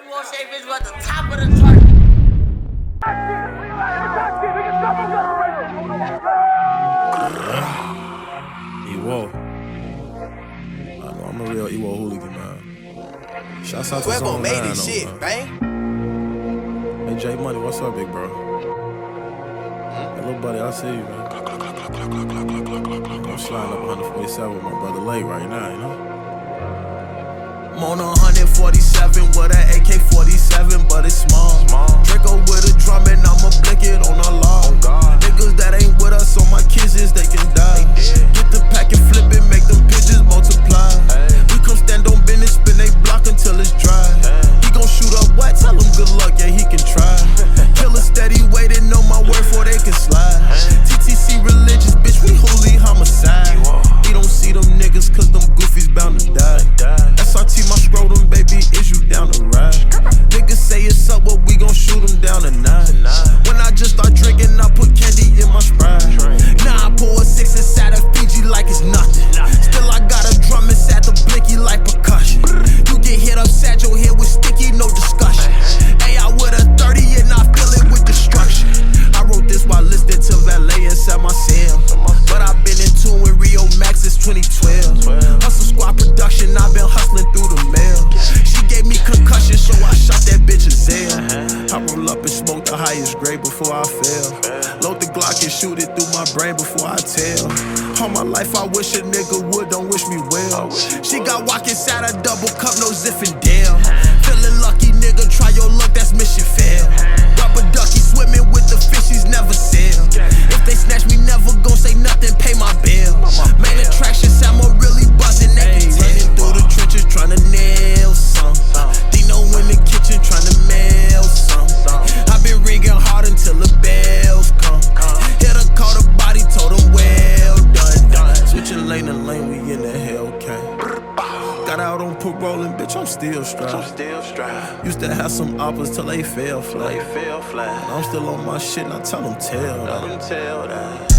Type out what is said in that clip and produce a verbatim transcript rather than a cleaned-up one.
Wall Street bitch was at the top of the chart. Ewo. I know I'm a real Ewo hooligan, man. Shouts out to Quavo Zone made nine, this though, shit, man. man. Hey, J Money, what's up, big bro? Hey, little buddy, I see you, man. I'm sliding up one forty-seven with my brother Lake right now, you know? I'm on one forty-seven with an A K forty-seven, but it's small. Draco with a drum and I'ma blick it on the law. Niggas that ain't with us on my kisses, they can die. Get the pack and flip it, make them bitches multiply. We come stand on business, spin they block until it's dry. He gon' shoot up what? Tell him good luck, yeah, he can try. Killer steady waiting on my word before they can slide. T T C religious, bitch, we holy homicide. We don't see them niggas cause them goofies bound to die. S R T my scrotum, baby, is you down to ride? Niggas say it's up, but we gon' shoot them down tonight. When I just start drinking, I put candy in my Sprite. Now I pour a six inside of Fiji like it's nothing. Still I got a drum inside the blicky like percussion. You get hit upside your head with sticky, no discussion. Hey, I with a thirty and I fill it with destruction. I wrote this while listening to Valet inside my cell. But I've been in two in Rio Max since twenty twelve. Hustle Squad production, I've been hustling through the mail. She gave me concussion, so I shot that bitch a Zell. I roll up and smoke the highest grade before I fail. Load the Glock and shoot it through my brain before I tell. All my life I wish a nigga would, don't wish me well. She got walk inside a double cup, no Zinfandel. Feeling lucky, nigga, try your luck, that's mission fail. Rubber ducky swimming with the fishies, never sail. If they snatch me, never gon' say nothing, pay my bill. Main attraction, Samo really buzzing, they can tell. Through the trenches, tryna nail some. Dino in the kitchen, tryna mail some. I been ringing hard until the bells come. Hit her, call the body, told him well done, done. Switching lane to lane, we in the Hellcat. Got out on parole, bitch, I'm still strapped. Used to have some oppas till they fell flat. I'm still on my shit, now tell them tell that.